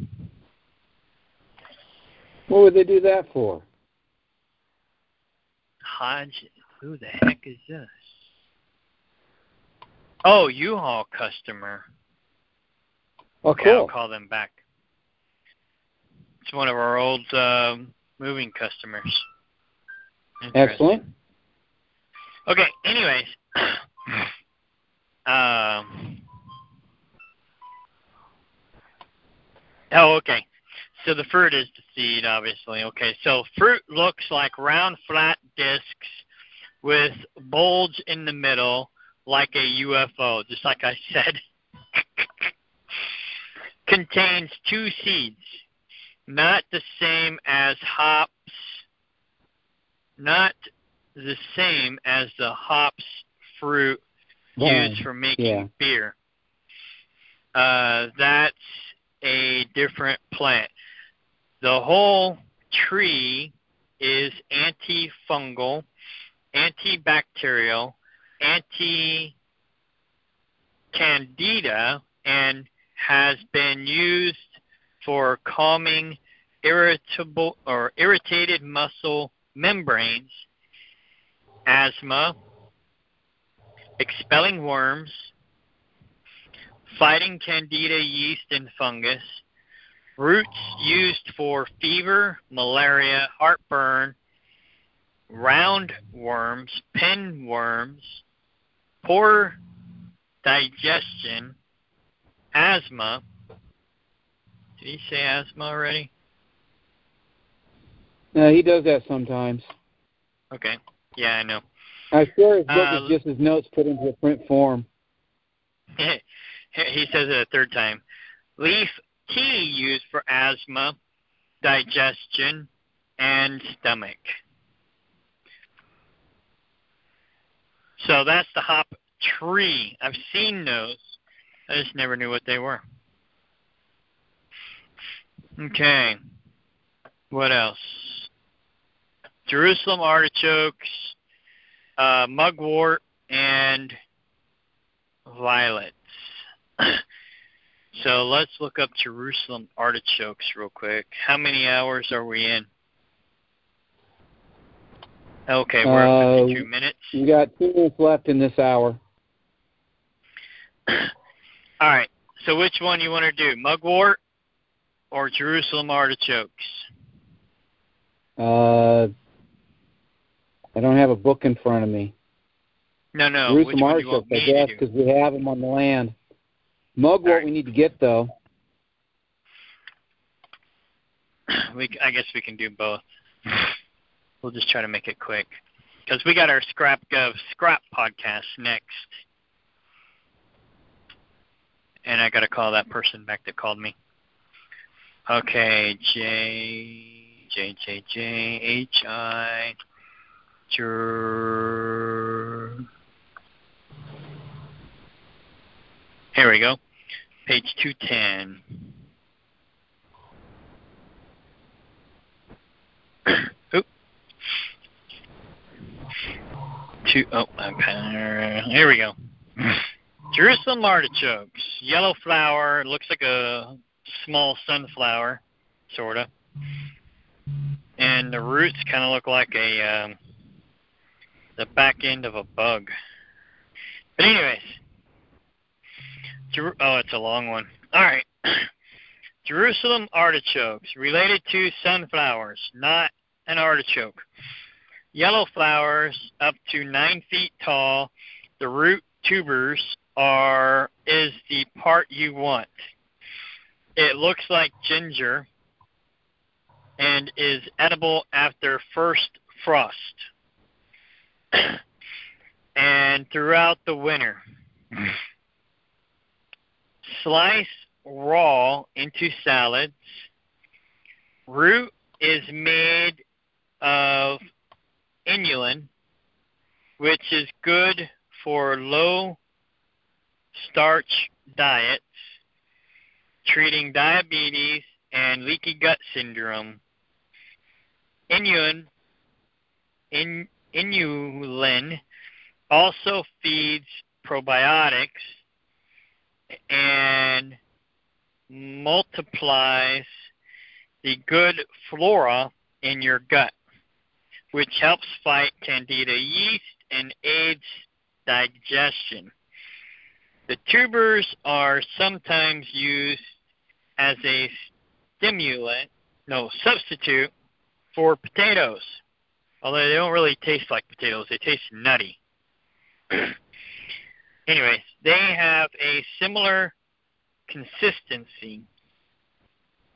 What would they do that for? Hodge, who the heck is this? Oh, U-Haul customer. Oh, Okay, cool. I'll call them back. It's one of our old um, moving customers. Excellent. Okay, anyways. um, Oh, okay. So the fruit is the seed, obviously. Okay, so fruit looks like round, flat discs with bulge in the middle, like a U F O, just like I said. Contains two seeds, not the same as hops, not the same as the hops fruit used for making yeah. beer. Uh, that's a different plant. The whole tree is antifungal, antibacterial, anti-candida, and has been used for calming irritable or irritated muscle membranes, asthma, expelling worms, fighting candida yeast and fungus. Roots used for fever, malaria, heartburn, roundworms, pinworms, poor digestion, asthma. Did he say asthma already? No, he does that sometimes. Okay. Yeah, I know. I swear his book Uh, is just his notes put into a print form. He says it a third time. Leaf tea used for asthma, digestion, and stomach. So that's the hop tree. I've seen those. I just never knew what they were. Okay. What else? Jerusalem artichokes, uh, mugwort, and violets. So let's look up Jerusalem artichokes real quick. How many hours are we in? Okay, we're at fifty-two uh, minutes. We got two minutes left in this hour. All right. So which one you want to do, mugwort or Jerusalem artichokes? Uh, I don't have a book in front of me. No, no. Jerusalem which one do you want artichokes, I me guess, to do? because we have them on the land. Mugwort right. we need to get, though. We, I guess we can do both. We'll just try to make it quick. Because we got our Scrap Gov Scrap podcast next. And I got to call that person back that called me. Okay, J, J, J, J, H, I, Jer... Here we go. Page two ten. Oop. Two, oh, okay. Here we go. Jerusalem artichokes. Yellow flower. Looks like a small sunflower, sort of. And the roots kind of look like a um, the back end of a bug. But anyways. Jer- oh, it's a long one. All right. Jerusalem artichokes. Related to sunflowers, not an artichoke. Yellow flowers up to nine feet tall. The root tubers are is the part you want. It looks like ginger and is edible after first frost and throughout the winter. Slice raw into salads. Root is made of inulin, which is good for low starch diets, treating diabetes and leaky gut syndrome. Inulin, in, inulin also feeds probiotics and multiplies the good flora in your gut, which helps fight candida yeast and aids digestion. The tubers are sometimes used as a stimulant, no, substitute for potatoes, although they don't really taste like potatoes. They taste nutty. Anyways, they have a similar consistency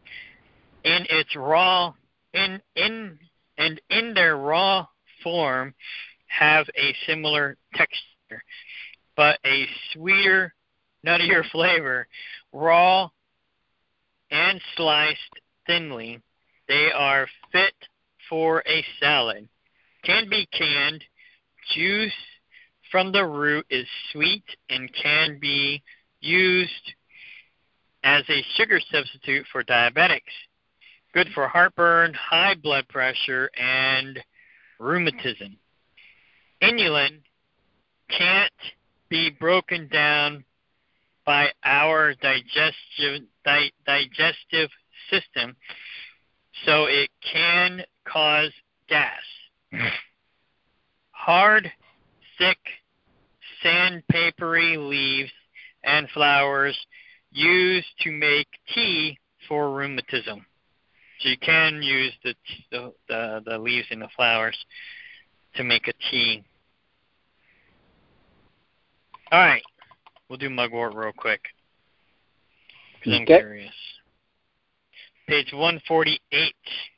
in its raw in in and in their raw form have a similar texture, but a sweeter, nuttier flavor. Raw and sliced thinly, they are fit for a salad. Can be canned. Juice from the root is sweet and can be used as a sugar substitute for diabetics. Good for heartburn, high blood pressure, and rheumatism. Inulin can't be broken down by our digestive, di- digestive system, so it can cause gas. Hard, thick, sandpapery leaves and flowers used to make tea for rheumatism. So you can use the the, the, the leaves and the flowers to make a tea. All right. We'll do mugwort real quick because I'm Okay. curious. Page one forty-eight.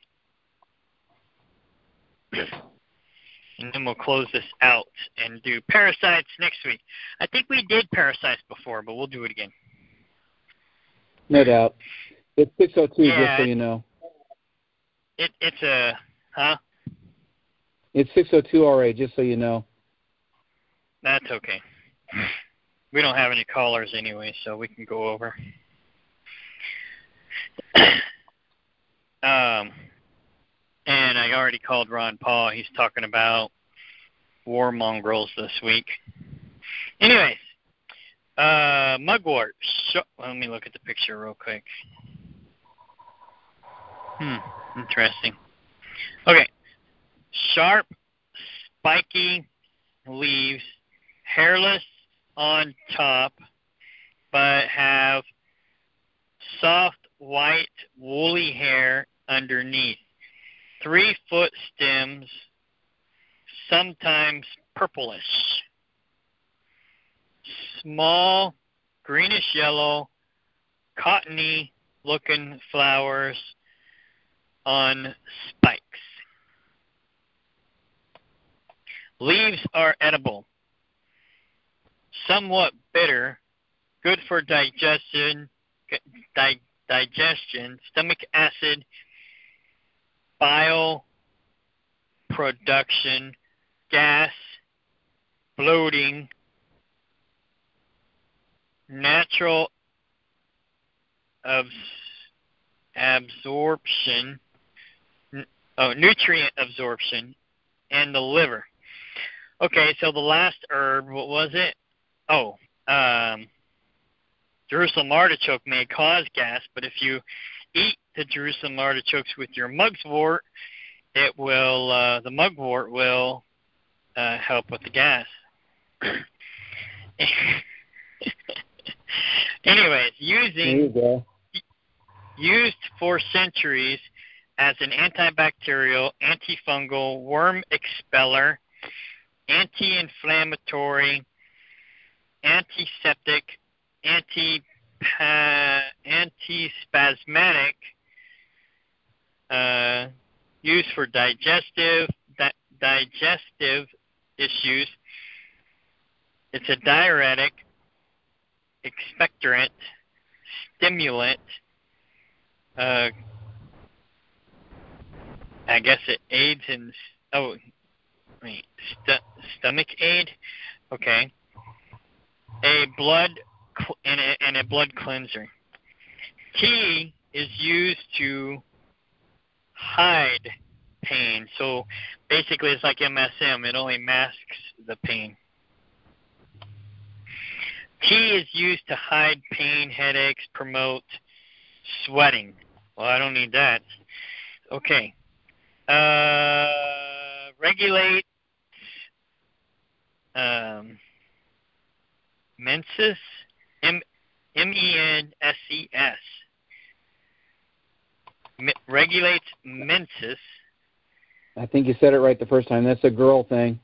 And then we'll close this out and do parasites next week. I think we did parasites before, but we'll do it again. No doubt. It's six oh two, Yeah, just so you know. It, it's a, huh? It's six oh two already, just so you know. That's okay. We don't have any callers anyway, so we can go over. um, and I already called Ron Paul. He's talking about war mongrels this week. Anyways, uh, mugwort. Sh- Let me look at the picture real quick. Hmm, interesting. Okay. Sharp, spiky leaves, hairless on top, but have soft white woolly hair underneath. Three foot stems, sometimes purplish. Small, greenish yellow, cottony looking flowers on spikes. Leaves are edible, somewhat bitter, good for digestion, di- digestion, stomach acid, bile production, gas, bloating, natural abs- absorption, n- oh, nutrient absorption, and the liver. Okay, so the last herb, what was it? Oh, um, Jerusalem artichoke may cause gas, but if you eat the Jerusalem artichokes with your mugwort, it will, uh, the mugwort will uh, help with the gas. Anyways, using used for centuries as an antibacterial, antifungal, worm expeller, anti-inflammatory, antiseptic, anti antispasmodic, uh, used for digestive di- digestive issues. It's a diuretic, expectorant, stimulant. Uh, I guess it aids in. Oh, wait, st- stomach aid. Okay. A blood cl- and, a, and a blood cleanser. Tea is used to hide pain. So basically, it's like M S M. It only masks the pain. Tea is used to hide pain, headaches, promote sweating. Well, I don't need that. Okay. Uh, regulate um, menses, M M E N S E S. M- regulates menses. I think you said it right the first time. That's a girl thing.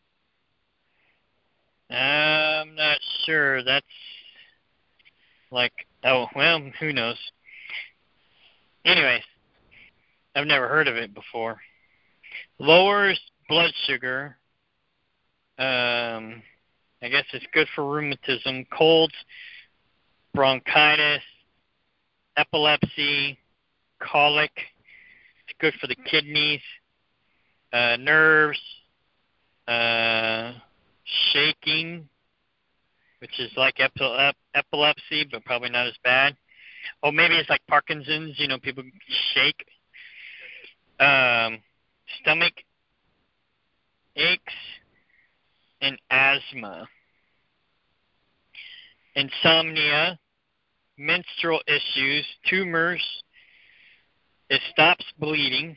I'm not sure. That's like, oh, well, who knows. Anyways, I've never heard of it before. Lowers blood sugar. Um, I guess it's good for rheumatism, colds, bronchitis, epilepsy, colic. It's good for the kidneys, uh, nerves, uh, shaking, which is like epile- epilepsy, but probably not as bad. Oh, maybe it's like Parkinson's, you know, people shake. Um, stomach aches and asthma. Insomnia, menstrual issues, tumors, it stops bleeding,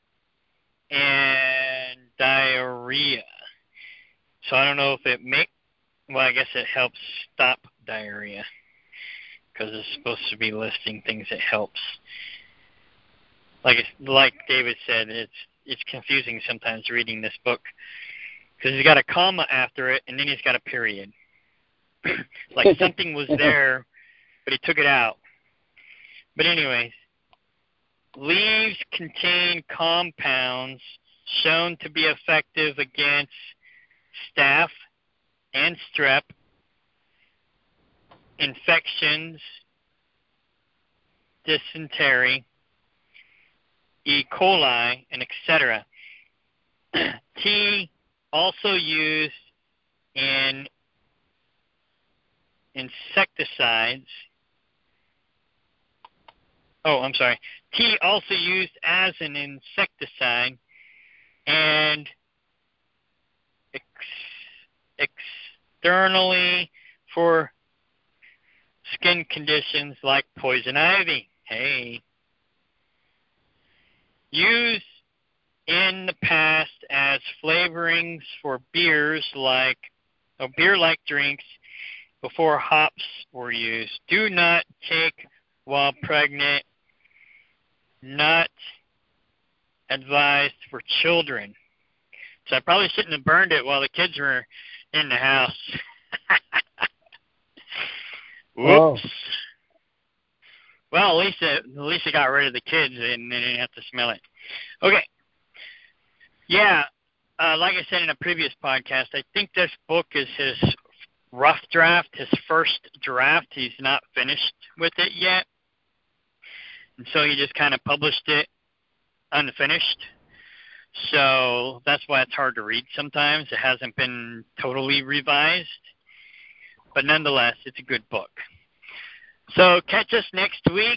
and diarrhea. So I don't know if it make, well, I guess it helps stop diarrhea because it's supposed to be listing things that helps. Like it's, like David said, it's it's confusing sometimes reading this book because he's got a comma after it and then he's got a period. Like something was there, but he took it out. But anyways, leaves contain compounds shown to be effective against staph and strep, infections, dysentery, E. coli, and et cetera. Tea also used in insecticides. Oh, I'm sorry. Tea also used as an insecticide and ex- externally for skin conditions like poison ivy. Hey. Used in the past as flavorings for beers like or beer-like drinks before hops were used. Do not take while pregnant. Not advised for children. So I probably shouldn't have burned it while the kids were in the house. Whoops. Oh. Well, at least it, at least it got rid of the kids and they didn't have to smell it. Okay. Yeah, uh, like I said in a previous podcast, I think this book is his rough draft, his first draft. He's not finished with it yet. And so he just kind of published it unfinished. So that's why it's hard to read sometimes. It hasn't been totally revised. But nonetheless, it's a good book. So catch us next week,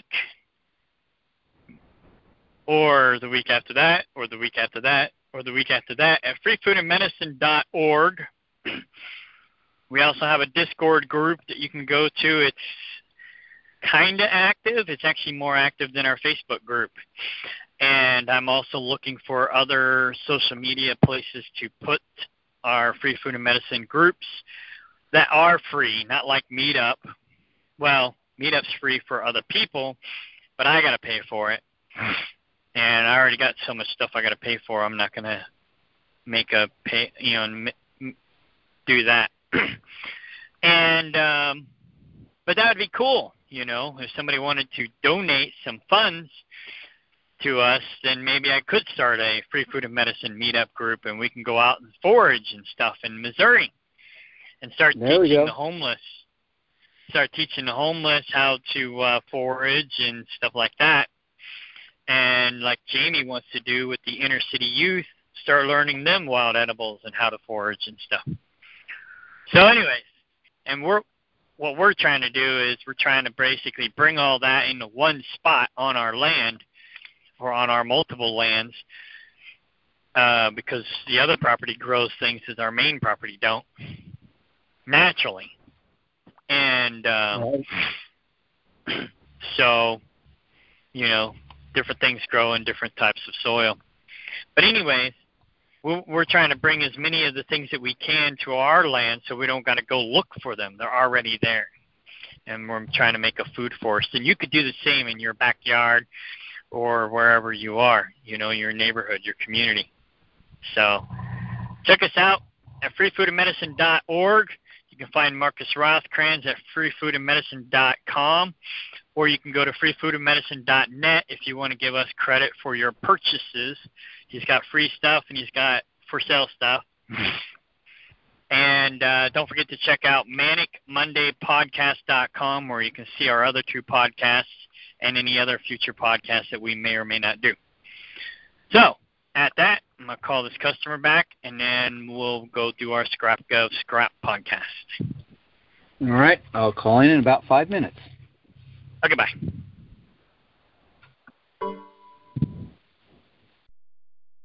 or the week after that, or the week after that, or the week after that at free food and medicine dot org. We also have a Discord group that you can go to. It's kind of active. It's actually more active than our Facebook group. And I'm also looking for other social media places to put our Free Food and Medicine groups that are free, not like Meetup. Well, Meetup's free for other people, but I got to pay for it. And I already got so much stuff I got to pay for. I'm not going to make a pay, you know, do that. and um, but that would be cool, you know, if somebody wanted to donate some funds to us, then maybe I could start a Free Food and Medicine meetup group, and we can go out and forage and stuff in Missouri, and start there teaching the homeless. Start teaching the homeless how to uh, forage and stuff like that. And like Jamie wants to do with the inner city youth, start learning them wild edibles and how to forage and stuff. So anyways, and we're what we're trying to do is we're trying to basically bring all that into one spot on our land or on our multiple lands uh, because the other property grows things that our main property don't naturally. And um, right. So, you know, different things grow in different types of soil. But anyways, we're, we're trying to bring as many of the things that we can to our land so we don't got to go look for them. They're already there. And we're trying to make a food forest. And you could do the same in your backyard or wherever you are, you know, your neighborhood, your community. So check us out at free food and medicine dot org. You can find Marcus Rothkranz at free food and medicine dot com or you can go to free food and medicine dot net if you want to give us credit for your purchases. He's got free stuff and he's got for sale stuff. And uh, don't forget to check out manic monday podcast dot com, where you can see our other two podcasts and any other future podcasts that we may or may not do. So, at that, I'm going to call this customer back, and then we'll go do our ScrapGov Scrap podcast. All right. I'll call in in about five minutes. Okay, bye.